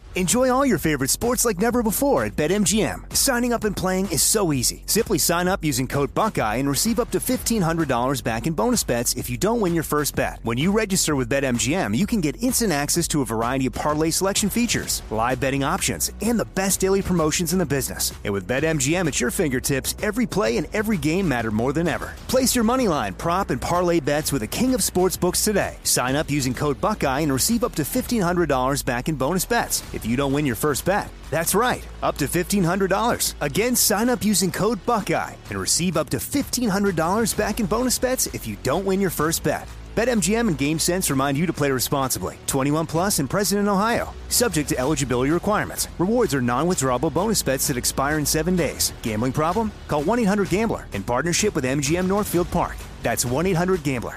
Enjoy all your favorite sports like never before at BetMGM. Signing up and playing is so easy. Simply sign up using code Buckeye and receive up to $1,500 back in bonus bets if you don't win your first bet. When you register with BetMGM, you can get instant access to a variety of parlay selection features, live betting options, and the best daily promotions in the business. And with BetMGM at your fingertips, every play and every game matter more than ever. Place your moneyline, prop, and parlay bets with the king of sportsbooks today. Sign up using code Buckeye and receive up to $1,500 back in bonus bets if you don't win your first bet. That's right, up to $1,500. Again, sign up using code Buckeye and receive up to $1,500 back in bonus bets if you don't win your first bet. BetMGM and GameSense remind you to play responsibly. 21 plus and present in Ohio. Subject to eligibility requirements. Rewards are non-withdrawable bonus bets that expire in 7 days. Gambling problem? Call 1-800-GAMBLER in partnership with MGM Northfield Park. That's 1-800-GAMBLER.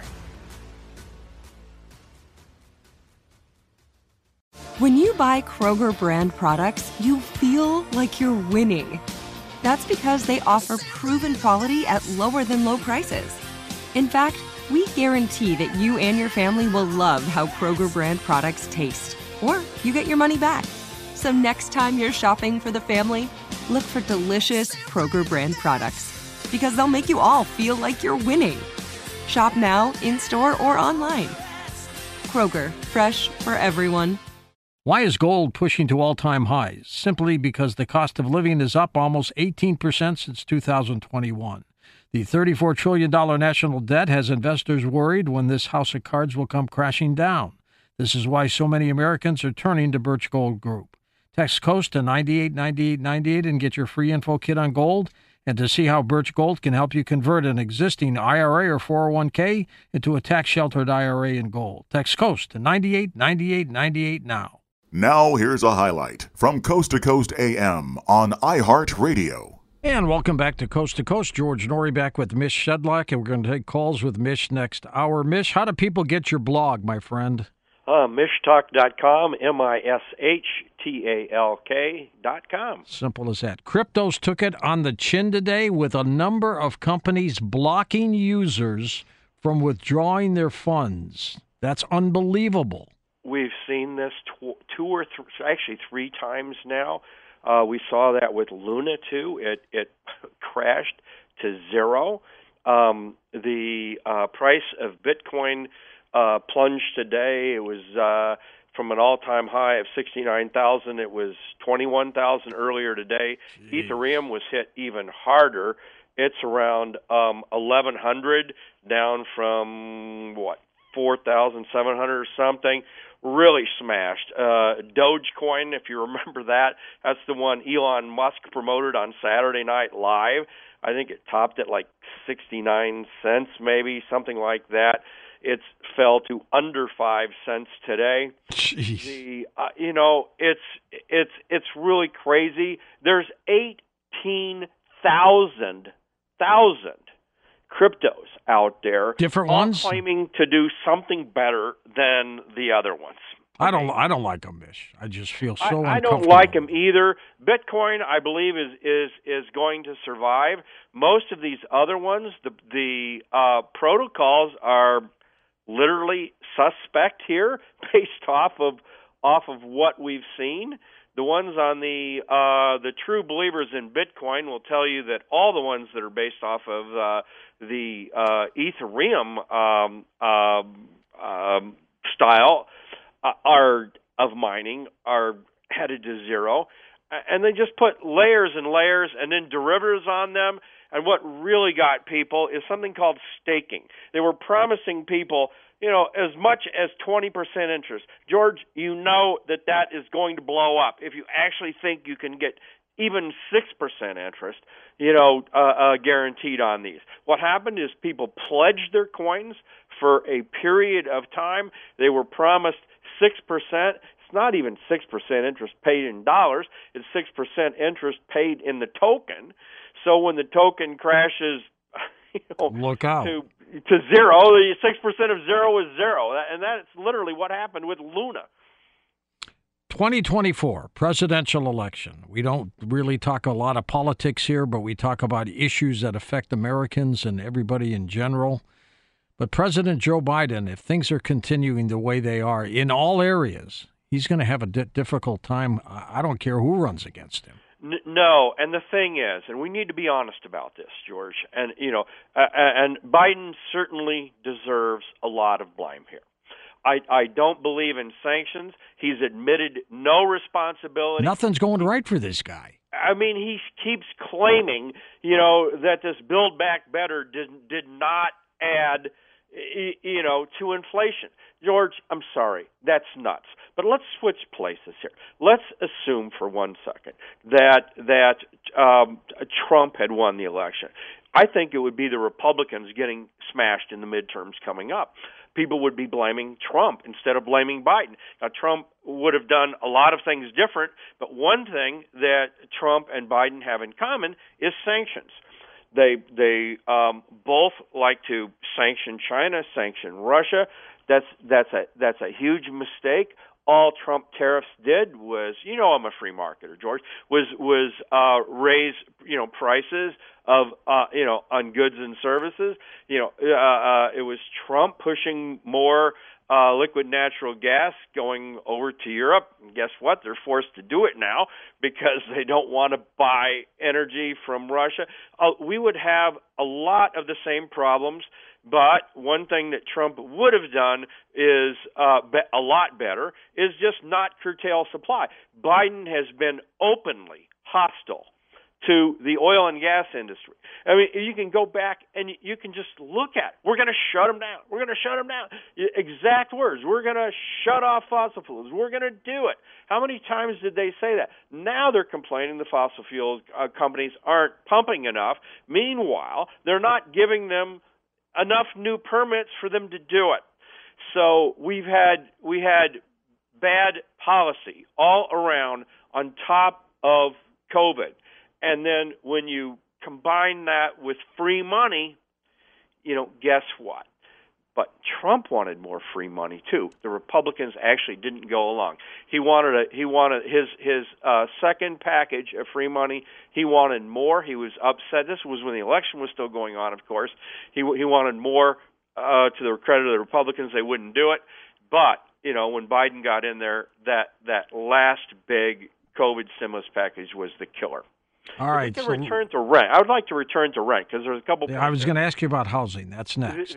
When you buy Kroger brand products, you feel like you're winning. That's because they offer proven quality at lower than low prices. In fact, we guarantee that you and your family will love how Kroger brand products taste, or you get your money back. So next time you're shopping for the family, look for delicious Kroger brand products, because they'll make you all feel like you're winning. Shop now, in-store, or online. Kroger, fresh for everyone. Why is gold pushing to all-time highs? Simply because the cost of living is up almost 18% since 2021. The $34 trillion national debt has investors worried when this house of cards will come crashing down. This is why so many Americans are turning to Birch Gold Group. Text COAST to 989898 and get your free info kit on gold, and to see how Birch Gold can help you convert an existing IRA or 401k into a tax-sheltered IRA in gold. Text COAST to 989898 now. Now here's a highlight from Coast to Coast AM on iHeartRadio. And welcome back to Coast. George Norrie back with Mish Shedlock, and we're going to take calls with Mish next hour. Mish, how do people get your blog, my friend? Mishtalk.com, MISHTALK.com. Simple as that. Cryptos took it on the chin today with a number of companies blocking users from withdrawing their funds. That's unbelievable. We've seen this three times now. We saw that with Luna, too. It crashed to zero. The price of Bitcoin plunged today. It was from an all-time high of 69,000. It was 21,000 earlier today. Jeez. Ethereum was hit even harder. It's around 1,100, down from, 4,700 or something. Really smashed. Dogecoin, if you remember that, that's the one Elon Musk promoted on Saturday Night Live. I think it topped at like 69 cents, maybe, something like that. It fell to under 5 cents today. Jeez. It's really crazy. There's 18,000 cryptos out there, different ones claiming to do something better than the other ones. I don't like them, Mish. I just feel so uncomfortable. I don't like them either. Bitcoin, I believe, is going to survive. Most of these other ones, the protocols are literally suspect here, based off of what we've seen. The ones on the true believers in Bitcoin will tell you that all the ones that are based off of the Ethereum style are of mining are headed to zero, and they just put layers and layers and then derivatives on them. And what really got people is something called staking. They were promising people, as much as 20% interest. George, you know that is going to blow up. If you actually think you can get even 6% interest, guaranteed on these. What happened is people pledged their coins for a period of time. They were promised 6%. It's not even 6% interest paid in dollars. It's 6% interest paid in the token. So when the token crashes, look out. To zero, the 6% of zero is zero. And that's literally what happened with Luna. 2024 presidential election. We don't really talk a lot of politics here, but we talk about issues that affect Americans and everybody in general. But President Joe Biden, if things are continuing the way they are in all areas, he's going to have a difficult time. I don't care who runs against him. No, and the thing is, and we need to be honest about this, George, and and Biden certainly deserves a lot of blame here. I don't believe in sanctions. He's admitted no responsibility. Nothing's going right for this guy. I mean, he keeps claiming, that this Build Back Better did not add, to inflation. George, I'm sorry, that's nuts. But let's switch places here. Let's assume for 1 second that Trump had won the election. I think it would be the Republicans getting smashed in the midterms coming up. People would be blaming Trump instead of blaming Biden. Now, Trump would have done a lot of things different, but one thing that Trump and Biden have in common is sanctions. They both like to sanction China, sanction Russia. That's a huge mistake. All Trump tariffs did was, I'm a free marketer, George, was raise prices of on goods and services. It was Trump pushing more liquid natural gas going over to Europe. And guess what? They're forced to do it now because they don't want to buy energy from Russia. We would have a lot of the same problems. But one thing that Trump would have done is a lot better, is just not curtail supply. Biden has been openly hostile to the oil and gas industry. I mean, you can go back and you can just look at it. We're going to shut them down. We're going to shut them down. Exact words. We're going to shut off fossil fuels. We're going to do it. How many times did they say that? Now they're complaining the fossil fuel companies aren't pumping enough. Meanwhile, they're not giving them enough new permits for them to do it. So we had bad policy all around on top of COVID. And then when you combine that with free money, guess what? But Trump wanted more free money too. The Republicans actually didn't go along. He wanted his second package of free money. He wanted more. He was upset. This was when the election was still going on, of course. He wanted more. To the credit of the Republicans, they wouldn't do it. But when Biden got in there, that last big COVID stimulus package was the killer. All right. So return to rent. I would like to return to rent because there's a couple. I was going to ask you about housing. That's next.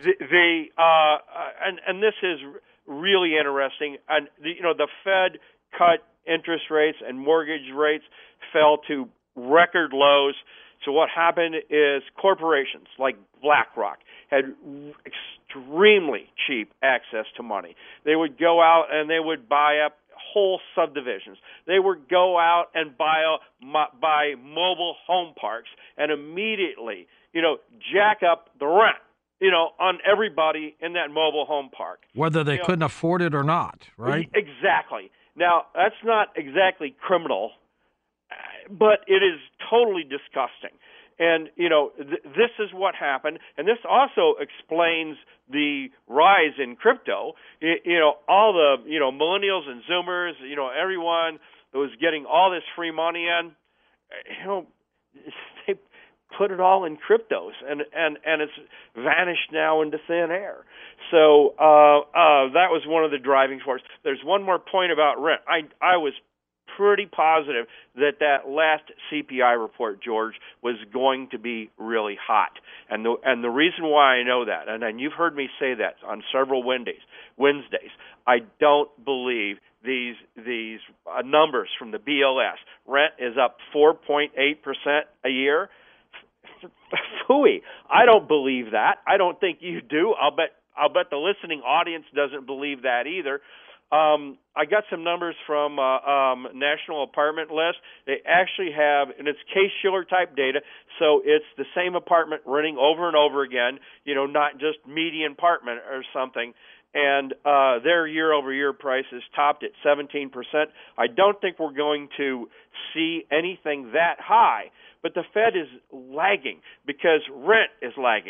And this is really interesting. And the Fed cut interest rates and mortgage rates fell to record lows. So what happened is corporations like BlackRock had extremely cheap access to money. They would go out and they would buy up whole subdivisions. They would go out and buy mobile home parks and immediately, jack up the rent, on everybody in that mobile home park. Whether they couldn't afford it or not, right? Exactly. Now, that's not exactly criminal, but it is totally disgusting. And, this is what happened. And this also explains the rise in crypto. All the, millennials and Zoomers, everyone that was getting all this free money in, they put it all in cryptos. And it's vanished now into thin air. So that was one of the driving forces. There's one more point about rent. I was pretty positive that last CPI report, George, was going to be really hot. And the reason why I know that, and you've heard me say that on several Wednesdays, I don't believe these numbers from the BLS. Rent is up 4.8% a year. Phooey. I don't believe that. I don't think you do. I'll bet the listening audience doesn't believe that either. I got some numbers from National Apartment List. They actually have, and it's Case-Shiller type data, so it's the same apartment renting over and over again, not just median apartment or something. And their year-over-year prices topped at 17%. I don't think we're going to see anything that high, but the Fed is lagging because rent is lagging.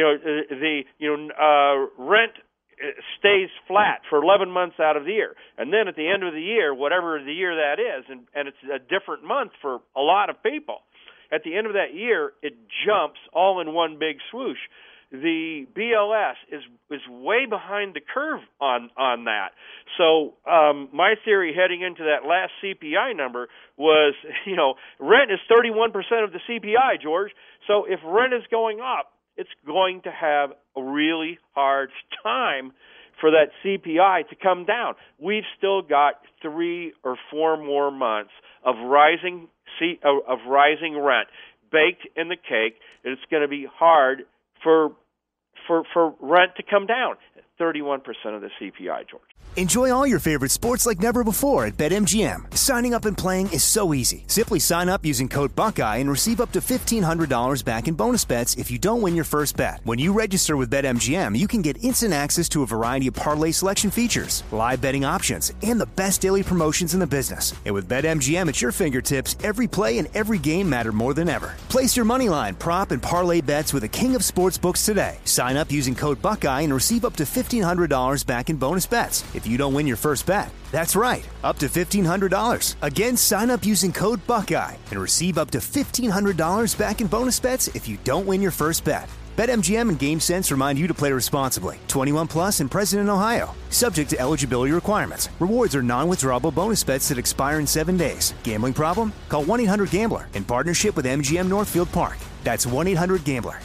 Rent stays flat for 11 months out of the year. And then at the end of the year, whatever the year that is, and it's a different month for a lot of people, at the end of that year, it jumps all in one big swoosh. the BLS is way behind the curve on that. So my theory heading into that last CPI number was, rent is 31% of the CPI, George. So if rent is going up, it's going to have a really hard time for that CPI to come down. We've still got 3 or 4 more months of rising rent baked in the cake, and it's going to be hard for rent to come down. 31% of the CPI, George. Enjoy all your favorite sports like never before at BetMGM. Signing up and playing is so easy. Simply sign up using code Buckeye and receive up to $1,500 back in bonus bets if you don't win your first bet. When you register with BetMGM, you can get instant access to a variety of parlay selection features, live betting options, and the best daily promotions in the business. And with BetMGM at your fingertips, every play and every game matter more than ever. Place your moneyline, prop, and parlay bets with the king of sportsbooks today. Sign up using code Buckeye and receive up to $1,500 back in bonus bets if you don't win your first bet. That's right, up to $1,500. Again, sign up using code Buckeye and receive up to $1,500 back in bonus bets if you don't win your first bet. BetMGM and GameSense remind you to play responsibly. 21 plus and present in Ohio. Subject to eligibility requirements. Rewards are non-withdrawable bonus bets that expire in 7 days. Gambling problem? Call 1-800-GAMBLER in partnership with MGM Northfield Park. That's 1-800-GAMBLER.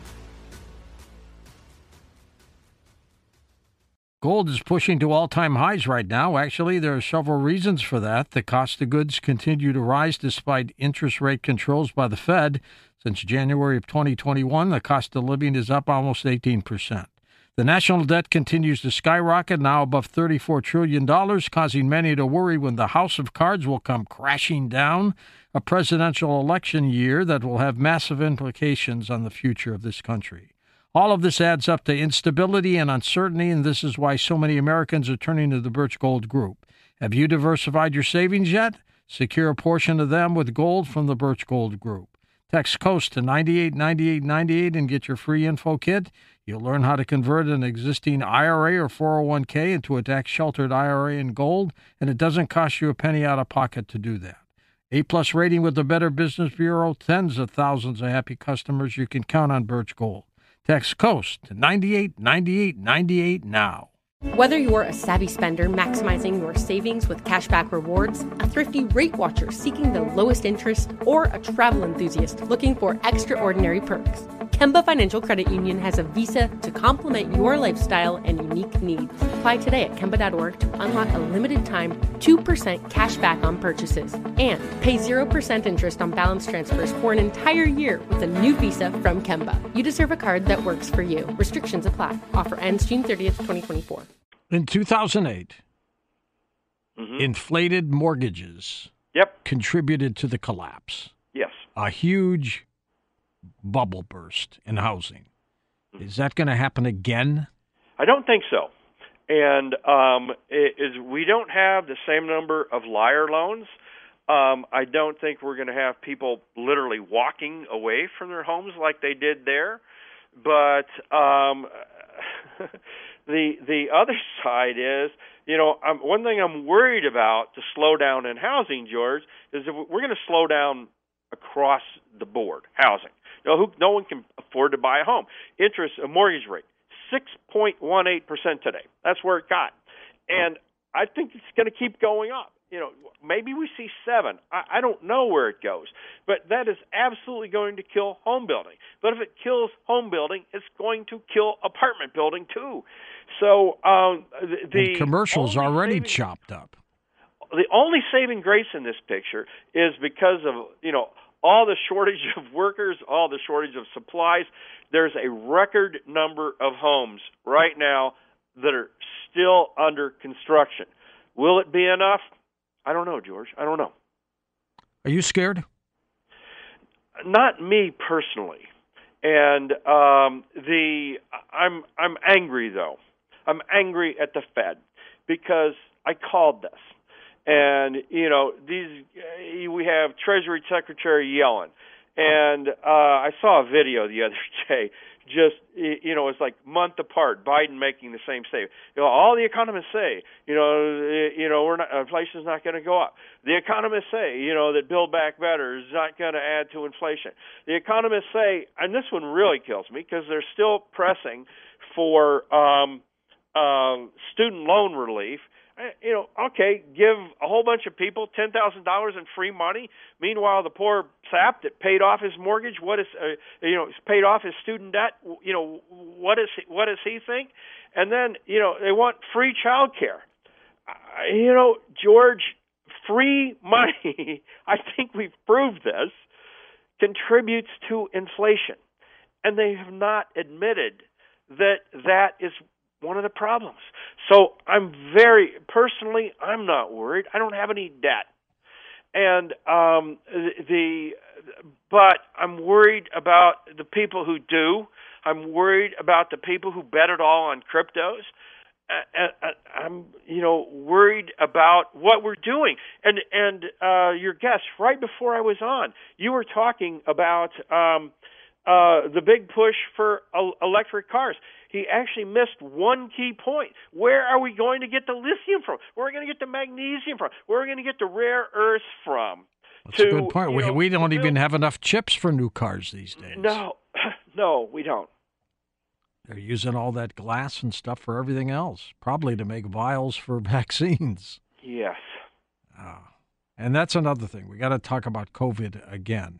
Gold is pushing to all-time highs right now. Actually, there are several reasons for that. The cost of goods continue to rise despite interest rate controls by the Fed. Since January of 2021, the cost of living is up almost 18%. The national debt continues to skyrocket, now above $34 trillion, causing many to worry when the house of cards will come crashing down, a presidential election year that will have massive implications on the future of this country. All of this adds up to instability and uncertainty, and this is why so many Americans are turning to the Birch Gold Group. Have you diversified your savings yet? Secure a portion of them with gold from the Birch Gold Group. Text COAST to 989898 and get your free info kit. You'll learn how to convert an existing IRA or 401k into a tax-sheltered IRA in gold, and it doesn't cost you a penny out of pocket to do that. A-plus rating with the Better Business Bureau, tens of thousands of happy customers. You can count on Birch Gold. Text COAST to 989898 now. Whether you're a savvy spender maximizing your savings with cashback rewards, a thrifty rate watcher seeking the lowest interest, or a travel enthusiast looking for extraordinary perks, Kemba Financial Credit Union has a visa to complement your lifestyle and unique needs. Apply today at Kemba.org to unlock a limited time 2% cash back on purchases and pay 0% interest on balance transfers for an entire year with a new visa from Kemba. You deserve a card that works for you. Restrictions apply. Offer ends June 30th, 2024. In 2008, inflated mortgages contributed to the collapse. Yes. A huge bubble burst in housing. Is that going to happen again? I don't think so. And we don't have the same number of liar loans. I don't think we're going to have people literally walking away from their homes like they did there. But the other side is, one thing I'm worried about to slow down in housing, George, is if we're going to slow down across the board housing. No one can afford to buy a home. A mortgage rate, 6.18% today. That's where it got. And I think it's going to keep going up. Maybe we see 7. I don't know where it goes. But that is absolutely going to kill home building. But if it kills home building, it's going to kill apartment building too. So the commercial's already chopped up. The only saving grace in this picture is because of, all the shortage of workers, all the shortage of supplies. There's a record number of homes right now that are still under construction. Will it be enough? I don't know, George. I don't know. Are you scared? Not me personally. And I'm angry though. I'm angry at the Fed because I called this. And, we have Treasury Secretary Yellen. And I saw a video the other day it's like month apart. Biden making the same statement. All the economists say, inflation's not going to go up. The economists say, that Build Back Better is not going to add to inflation. The economists say, and this one really kills me because they're still pressing for student loan relief. Okay, give a whole bunch of people $10,000 in free money. Meanwhile, the poor sap that paid off his mortgage, paid off his student debt. What does he think? And then, they want free child care. George, free money, I think we've proved this, contributes to inflation. And they have not admitted that is one of the problems. So I'm not worried. I don't have any debt. And but I'm worried about the people who do. I'm worried about the people who bet it all on cryptos. I'm worried about what we're doing. And your guest, right before I was on, you were talking about the big push for electric cars. He actually missed one key point. Where are we going to get the lithium from? Where are we going to get the magnesium from? Where are we going to get the rare earths from? That's a good point. We don't even have enough chips for new cars these days. No, we don't. They're using all that glass and stuff for everything else, probably to make vials for vaccines. Yes. And that's another thing. We got to talk about COVID again.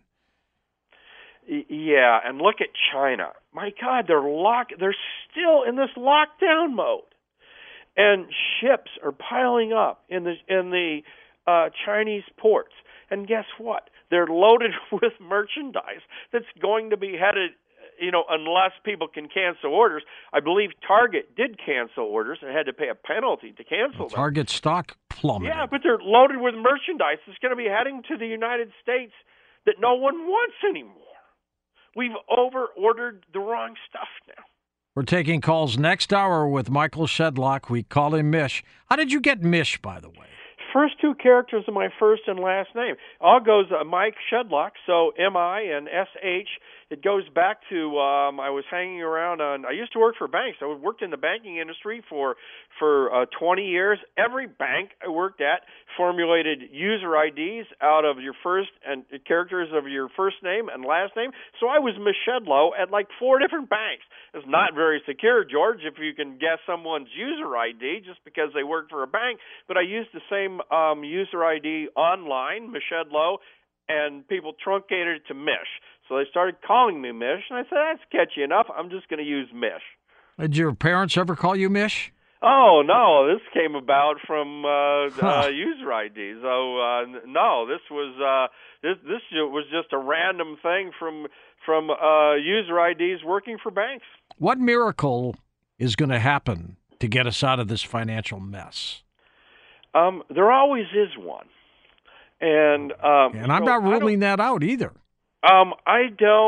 Yeah, and look at China. My God, they're still in this lockdown mode, and ships are piling up in the Chinese ports. And guess what? They're loaded with merchandise that's going to be headed, unless people can cancel orders. I believe Target did cancel orders and had to pay a penalty to cancel them. Target stock plummeted. Yeah, but they're loaded with merchandise that's going to be heading to the United States that no one wants anymore. We've over-ordered the wrong stuff now. We're taking calls next hour with Michael Shedlock. We call him Mish. How did you get Mish, by the way? First two characters of my first and last name. All goes Mike Shedlock, so M-I and S-H. It goes back to I was hanging around I used to work for banks. I worked in the banking industry for 20 years. Every bank I worked at formulated user IDs out of your first and characters of your first name and last name. So I was Michedlo at like 4 different banks. It's not very secure, George, if you can guess someone's user ID just because they worked for a bank. But I used the same user ID online, Michedlo, and people truncated it to Mish. So they started calling me Mish, and I said, that's catchy enough. I'm just going to use Mish. Did your parents ever call you Mish? Oh, no. This came about from user ID. So, no, this was just a random thing from user IDs working for banks. What miracle is going to happen to get us out of this financial mess? There always is one. And I'm not ruling that out either. I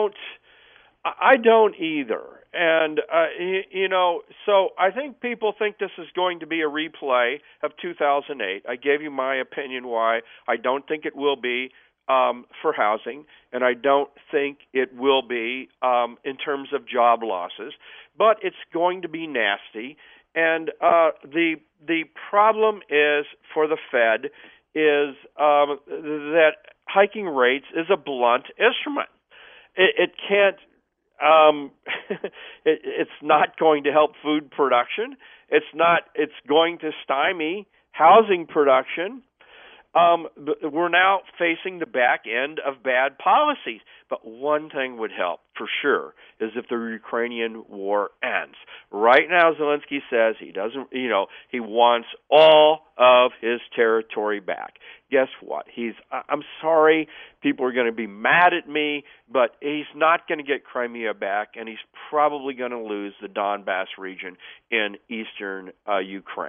don't either. And, so I think people think this is going to be a replay of 2008. I gave you my opinion why I don't think it will be for housing, and I don't think it will be in terms of job losses. But it's going to be nasty. And the problem is for the Fed is that hiking rates is a blunt instrument. It can't. It's not going to help food production. It's going to stymie housing production. We're now facing the back end of bad policies. But one thing would help, for sure, is if the Ukrainian war ends. Right now, Zelensky says he doesn't, he wants all of his territory back. Guess what? I'm sorry, people are going to be mad at me, but he's not going to get Crimea back, and he's probably going to lose the Donbass region in eastern Ukraine.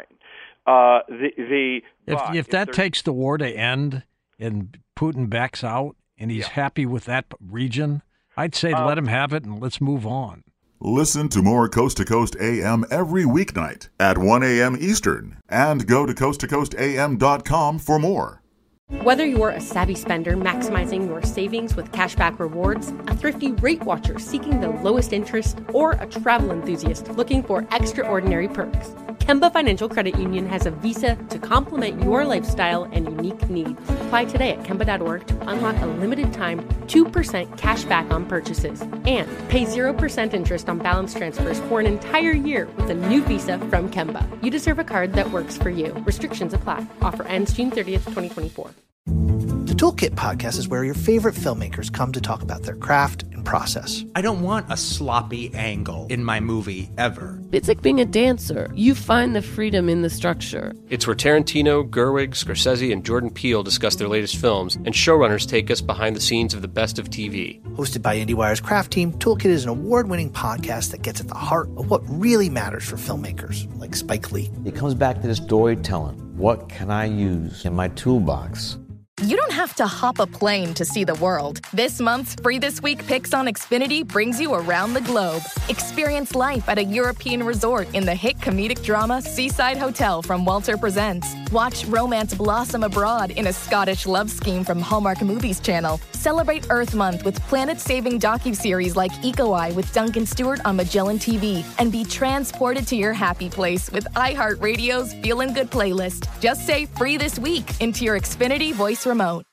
If that takes the war to end and Putin backs out and he's happy with that region, I'd say let him have it and let's move on. Listen to more Coast to Coast AM every weeknight at 1 a.m. Eastern and go to coasttocoastam.com for more. Whether you're a savvy spender maximizing your savings with cashback rewards, a thrifty rate watcher seeking the lowest interest, or a travel enthusiast looking for extraordinary perks, Kemba Financial Credit Union has a visa to complement your lifestyle and unique needs. Apply today at Kemba.org to unlock a limited-time 2% cash back on purchases and pay 0% interest on balance transfers for an entire year with a new visa from Kemba. You deserve a card that works for you. Restrictions apply. Offer ends June 30th, 2024. The Toolkit podcast is where your favorite filmmakers come to talk about their craft and process. I don't want a sloppy angle in my movie ever. It's like being a dancer. You find the freedom in the structure. It's where Tarantino, Gerwig, Scorsese, and Jordan Peele discuss their latest films, and showrunners take us behind the scenes of the best of TV. Hosted by IndieWire's craft team, Toolkit is an award-winning podcast that gets at the heart of what really matters for filmmakers, like Spike Lee. It comes back to the storytelling. What can I use in my toolbox? You don't have to hop a plane to see the world. This month's Free This Week Picks on Xfinity brings you around the globe. Experience life at a European resort in the hit comedic drama Seaside Hotel from Walter Presents. Watch romance blossom abroad in a Scottish love scheme from Hallmark Movies Channel. Celebrate Earth Month with planet-saving docuseries like Eco Eye with Duncan Stewart on Magellan TV. And be transported to your happy place with iHeartRadio's Feelin' Good playlist. Just say Free This Week into your Xfinity voice remote.